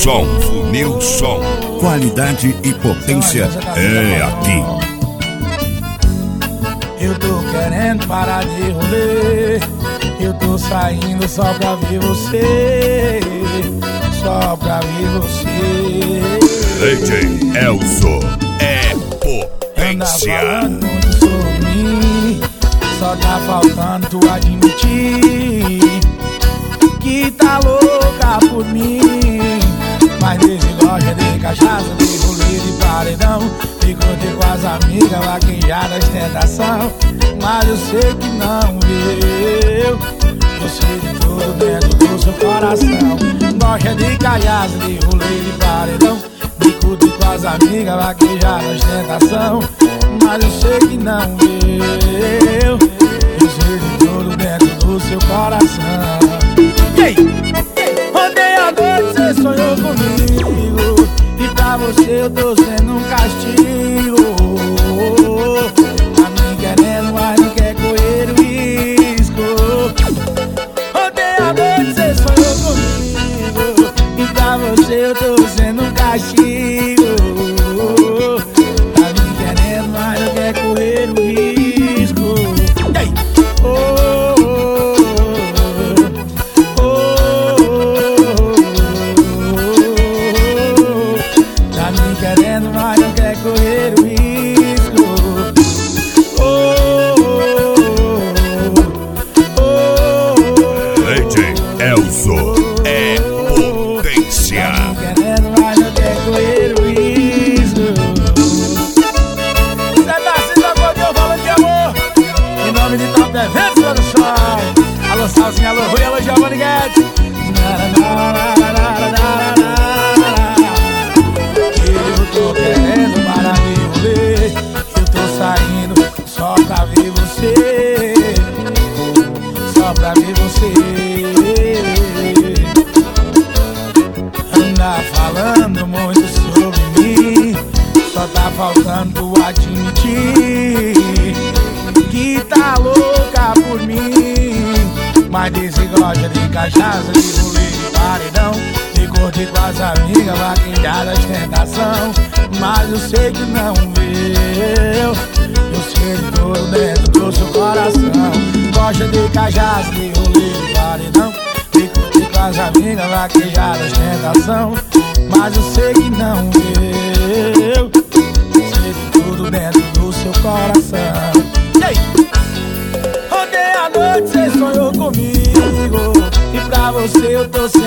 Funil Som. Qualidade e potência é aqui. Eu tô querendo parar de rolê. Eu tô saindo só pra ver você. Só pra ver você. DJ Elzo é potência. Anda falando muito sobre mim. Só tá faltando tu admitir que tá louca por mim. Mas desde loja de cachaça, de rolê de paredão, de curtir com as amigas, vaquejada, ostentação. Mas eu sei que não viu. Eu sei de tudo dentro do seu coração. Loja de cachaça, de rolê de paredão, de curtir com as amigas, vaquejada, ostentação. Mas eu sei que não viu. Eu sei de tudo dentro do seu coração. Ei! Ontem à noite cê sonhou comigo, e pra você eu tô sendo um castigo. A mim querendo, mas não quer correr o risco. Ontem à noite cê sonhou comigo, e pra você eu tô sendo um castigo. A mim querendo, mas não quer correr o risco. Ei! Querendo, mas não quer correr o risco. DJ Elzo é potência. Querendo, mas não quer correr o risco. Cê tá assim, sacodeu, falando de amor. Em nome de Top Eventos Produções. Alô, Salzinha, alô, Rui, alô, Giovanni Guedes. Tô querendo parar de rolê. Eu tô saindo só pra ver você. Só pra ver você. Anda falando muito sobre mim. Só tá faltando tu admitir que tá louca por mim. Mas desse gosta de cachaça, de rolê, de paredão, de curtir com as amigas, vaquejada, ostentação. Mas eu sei que não viu. Eu sei de tudo dentro do seu coração. Gosta de cachaça, de rolê, de paredão, de curtir com as amigas, vaquejada, ostentação. Mas eu sei que não viu. Eu sei de tudo dentro do seu coração. Ei! Ontem à noite cê sonhou comigo, e pra você eu tô